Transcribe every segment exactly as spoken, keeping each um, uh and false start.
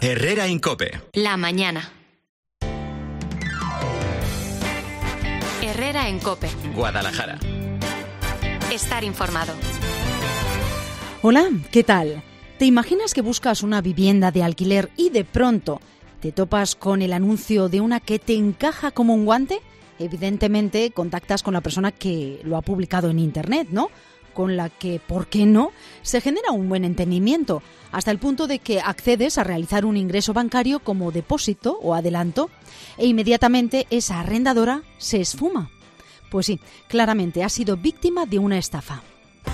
Herrera en COPE. La mañana. Herrera en COPE. Guadalajara. Estar informado. Hola, ¿qué tal? ¿Te imaginas que buscas una vivienda de alquiler y de pronto te topas con el anuncio de una que te encaja como un guante? Evidentemente contactas con la persona que lo ha publicado en internet, ¿no? Con la que, ¿por qué no?, se genera un buen entendimiento, hasta el punto de que accedes a realizar un ingreso bancario como depósito o adelanto, e inmediatamente esa arrendadora se esfuma. Pues sí, claramente ha sido víctima de una estafa.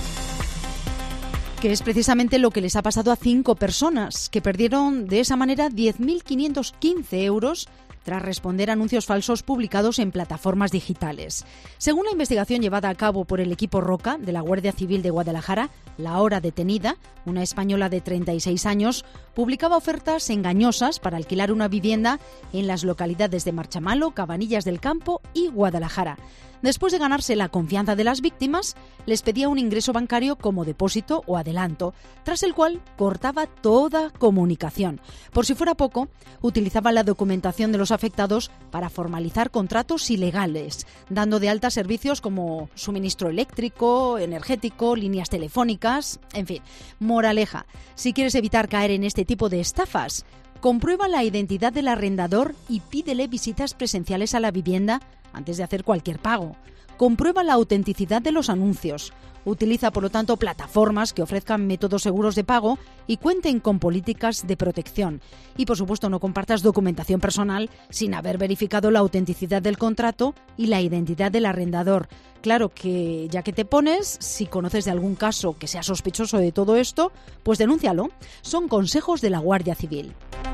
Que es precisamente lo que les ha pasado a cinco personas, que perdieron de esa manera diez mil quinientos quince euros tras responder a anuncios falsos publicados en plataformas digitales. Según la investigación llevada a cabo por el equipo Roca de la Guardia Civil de Guadalajara, la ahora detenida, una española de treinta y seis años, publicaba ofertas engañosas para alquilar una vivienda en las localidades de Marchamalo, Cabanillas del Campo y Guadalajara. Después de ganarse la confianza de las víctimas, les pedía un ingreso bancario como depósito o adelanto, tras el cual cortaba toda comunicación. Por si fuera poco, utilizaba la documentación de los afectados para formalizar contratos ilegales, dando de alta servicios como suministro eléctrico, energético, líneas telefónicas, en fin. Moraleja, si quieres evitar caer en este tipo de estafas, comprueba la identidad del arrendador y pídele visitas presenciales a la vivienda antes de hacer cualquier pago. Comprueba la autenticidad de los anuncios. Utiliza, por lo tanto, plataformas que ofrezcan métodos seguros de pago y cuenten con políticas de protección. Y, por supuesto, no compartas documentación personal sin haber verificado la autenticidad del contrato y la identidad del arrendador. Claro que, ya que te pones, si conoces de algún caso que sea sospechoso de todo esto, pues denúncialo. Son consejos de la Guardia Civil.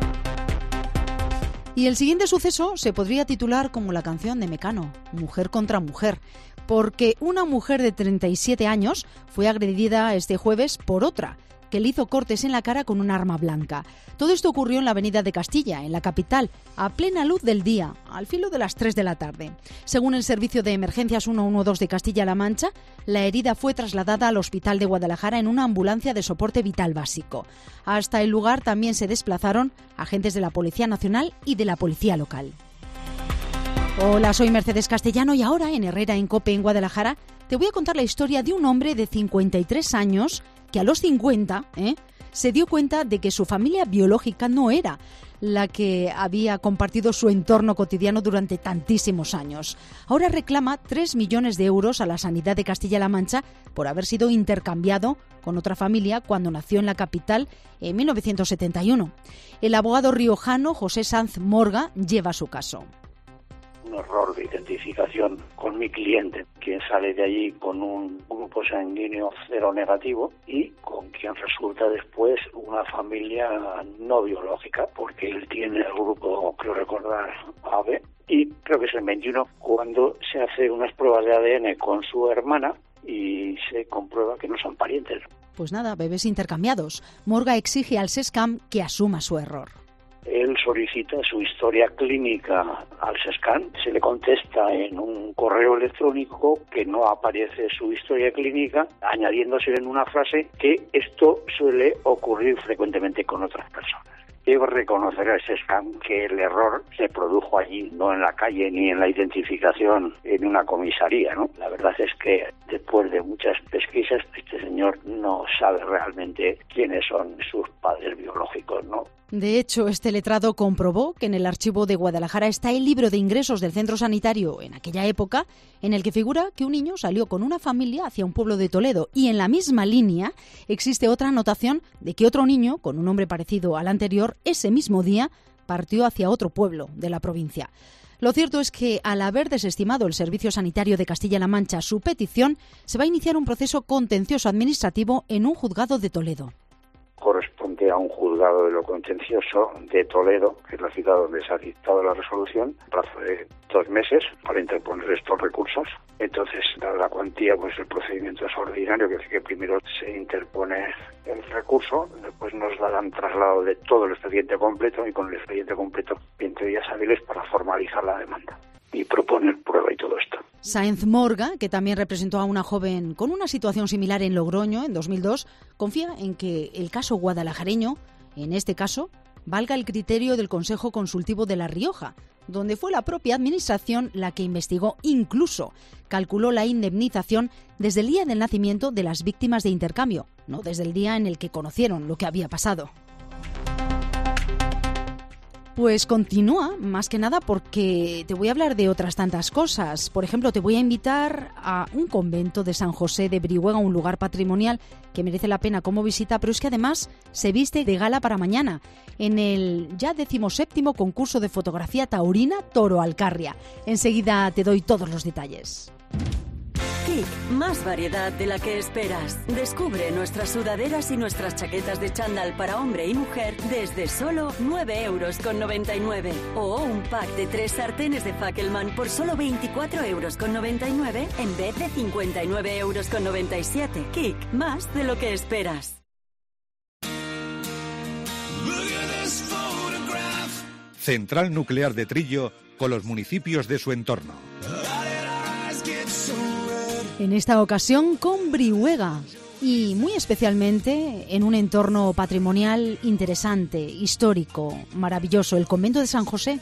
Y el siguiente suceso se podría titular como la canción de Mecano, Mujer contra Mujer, porque una mujer de treinta y siete años fue agredida este jueves por otra, que le hizo cortes en la cara con un arma blanca. Todo esto ocurrió en la avenida de Castilla, en la capital, a plena luz del día, al filo de las tres de la tarde. Según el Servicio de Emergencias ciento doce de Castilla-La Mancha, la herida fue trasladada al Hospital de Guadalajara en una ambulancia de soporte vital básico. Hasta el lugar también se desplazaron agentes de la Policía Nacional y de la Policía Local. Hola, soy Mercedes Castellano y ahora en Herrera en COPE en Guadalajara te voy a contar la historia de un hombre de cincuenta y tres años que a los cincuenta ¿eh? se dio cuenta de que su familia biológica no era la que había compartido su entorno cotidiano durante tantísimos años. Ahora reclama tres millones de euros a la sanidad de Castilla-La Mancha por haber sido intercambiado con otra familia cuando nació en la capital en mil novecientos setenta y uno. El abogado riojano José Sanz Morga lleva su caso. Un error de identificación con mi cliente, quien sale de allí con un grupo sanguíneo cero negativo y con quien resulta después una familia no biológica, porque él tiene el grupo, creo recordar, A B, y creo que es el veintiuno, cuando se hace unas pruebas de A D N con su hermana y se comprueba que no son parientes. Pues nada, bebés intercambiados. Morga exige al SESCAM que asuma su error. Él solicita su historia clínica al SESCAM, se le contesta en un correo electrónico que no aparece su historia clínica, añadiéndose en una frase que esto suele ocurrir frecuentemente con otras personas. Debo reconocer al SESCAM que el error se produjo allí, no en la calle ni en la identificación en una comisaría, ¿no? La verdad es que después de muchas pesquisas, este señor no sabe realmente quiénes son sus padres biológicos, ¿no? De hecho, este letrado comprobó que en el archivo de Guadalajara está el libro de ingresos del centro sanitario en aquella época, en el que figura que un niño salió con una familia hacia un pueblo de Toledo, y en la misma línea existe otra anotación de que otro niño, con un nombre parecido al anterior, ese mismo día partió hacia otro pueblo de la provincia. Lo cierto es que, al haber desestimado el Servicio Sanitario de Castilla-La Mancha su petición, se va a iniciar un proceso contencioso administrativo en un juzgado de Toledo. Corresponde a un juzgado de lo contencioso de Toledo, que es la ciudad donde se ha dictado la resolución, plazo de dos meses para interponer estos recursos. Entonces, dada la cuantía, pues el procedimiento es ordinario, que es que primero se interpone el recurso, después nos darán traslado de todo el expediente completo y con el expediente completo veinte días hábiles para formalizar la demanda y proponer prueba y todo esto. Sáenz Morga, que también representó a una joven con una situación similar en Logroño en dos mil dos, confía en que el caso guadalajareño, en este caso, valga el criterio del Consejo Consultivo de La Rioja, donde fue la propia Administración la que investigó, incluso calculó la indemnización desde el día del nacimiento de las víctimas de intercambio, no desde el día en el que conocieron lo que había pasado. Pues continúa, más que nada porque te voy a hablar de otras tantas cosas. Por ejemplo, te voy a invitar a un convento de San José de Brihuega, un lugar patrimonial que merece la pena como visita, pero es que además se viste de gala para mañana en el ya decimoséptimo concurso de fotografía taurina Toro Alcarria. Enseguida te doy todos los detalles. Kik, más variedad de la que esperas. Descubre nuestras sudaderas y nuestras chaquetas de chándal para hombre y mujer desde solo nueve euros con noventa y nueve. O un pack de tres sartenes de Fackelman por solo veinticuatro euros con noventa y nueve en vez de cincuenta y nueve euros con noventa y siete. Kik, más de lo que esperas. Central Nuclear de Trillo con los municipios de su entorno. En esta ocasión con Brihuega y muy especialmente en un entorno patrimonial interesante, histórico, maravilloso, el convento de San José.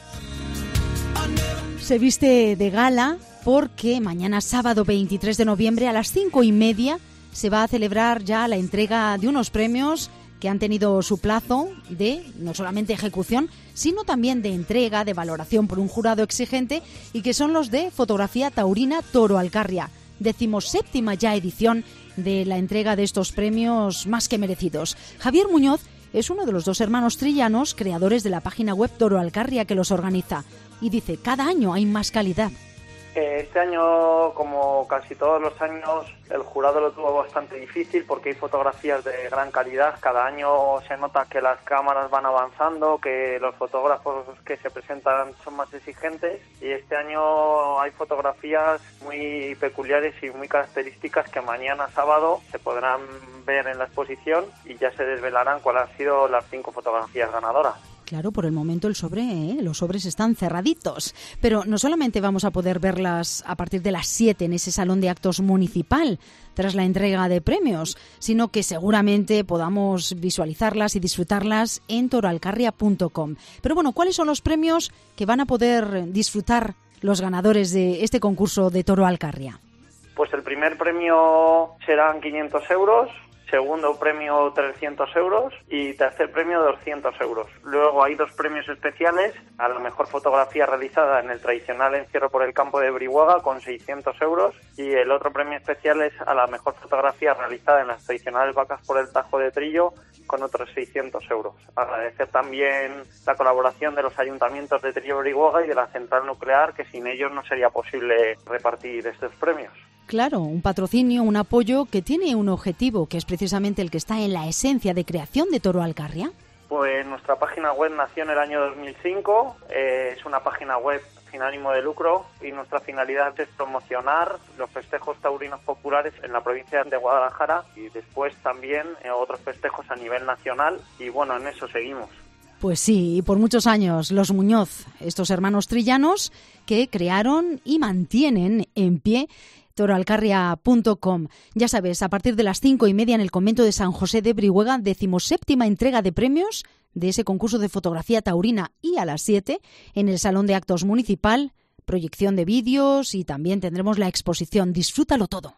Se viste de gala porque mañana sábado veintitrés de noviembre a las cinco y media se va a celebrar ya la entrega de unos premios que han tenido su plazo de no solamente ejecución, sino también de entrega, de valoración por un jurado exigente, y que son los de fotografía taurina Toro Alcarria. Decimoséptima ya edición de la entrega de estos premios más que merecidos. Javier Muñoz es uno de los dos hermanos trillanos creadores de la página web Toro Alcarria que los organiza y dice, cada año hay más calidad. Este año, como casi todos los años, el jurado lo tuvo bastante difícil porque hay fotografías de gran calidad. Cada año se nota que las cámaras van avanzando, que los fotógrafos que se presentan son más exigentes, y este año hay fotografías muy peculiares y muy características que mañana sábado se podrán ver en la exposición y ya se desvelarán cuáles han sido las cinco fotografías ganadoras. Claro, por el momento el sobre, ¿eh? los sobres están cerraditos. Pero no solamente vamos a poder verlas a partir de las siete en ese salón de actos municipal, tras la entrega de premios, sino que seguramente podamos visualizarlas y disfrutarlas en toro alcarria punto com. Pero bueno, ¿cuáles son los premios que van a poder disfrutar los ganadores de este concurso de Toro Alcarria? Pues el primer premio serán quinientos euros. Segundo premio trescientos euros y tercer premio doscientos euros. Luego hay dos premios especiales a la mejor fotografía realizada en el tradicional encierro por el campo de Brihuega con seiscientos euros, y el otro premio especial es a la mejor fotografía realizada en las tradicionales vacas por el Tajo de Trillo con otros seiscientos euros. Agradecer también la colaboración de los ayuntamientos de Trillo, Brihuega y de la Central Nuclear, que sin ellos no sería posible repartir estos premios. Claro, un patrocinio, un apoyo que tiene un objetivo, que es precisamente el que está en la esencia de creación de Toro Alcarria. Pues nuestra página web nació en el año dos mil cinco, eh, es una página web sin ánimo de lucro y nuestra finalidad es promocionar los festejos taurinos populares en la provincia de Guadalajara y después también eh, otros festejos a nivel nacional, y bueno, en eso seguimos. Pues sí, y por muchos años, los Muñoz, estos hermanos trillanos que crearon y mantienen en pie toro alcarria punto com. Ya sabes, a partir de las cinco y media en el convento de San José de Brihuega, decimoséptima entrega de premios de ese concurso de fotografía taurina, y a las siete en el Salón de Actos Municipal, proyección de vídeos y también tendremos la exposición. Disfrútalo todo.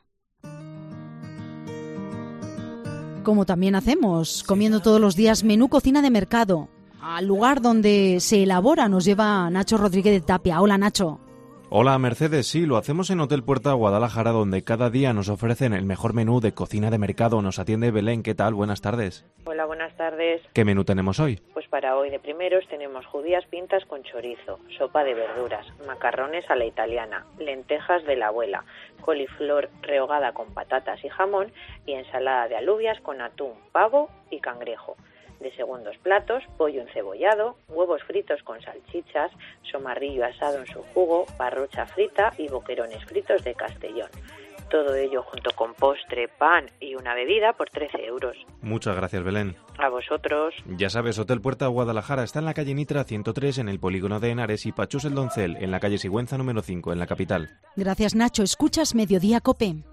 Como también hacemos, comiendo todos los días menú cocina de mercado. Al lugar donde se elabora nos lleva Nacho Rodríguez de Tapia. Hola, Nacho. Hola, Mercedes. Sí, lo hacemos en Hotel Puerta Guadalajara, donde cada día nos ofrecen el mejor menú de cocina de mercado. Nos atiende Belén. ¿Qué tal? Buenas tardes. Hola, buenas tardes. ¿Qué menú tenemos hoy? Pues para hoy de primeros tenemos judías pintas con chorizo, sopa de verduras, macarrones a la italiana, lentejas de la abuela, coliflor rehogada con patatas y jamón y ensalada de alubias con atún, pavo y cangrejo. De segundos platos, pollo encebollado, huevos fritos con salchichas, somarrillo asado en su jugo, parrocha frita y boquerones fritos de Castellón. Todo ello junto con postre, pan y una bebida por trece euros. Muchas gracias, Belén. A vosotros. Ya sabes, Hotel Puerta Guadalajara está en la calle Nitra ciento tres en el polígono de Henares y Pachús el Doncel en la calle Sigüenza número cinco en la capital. Gracias, Nacho. Escuchas Mediodía Cope.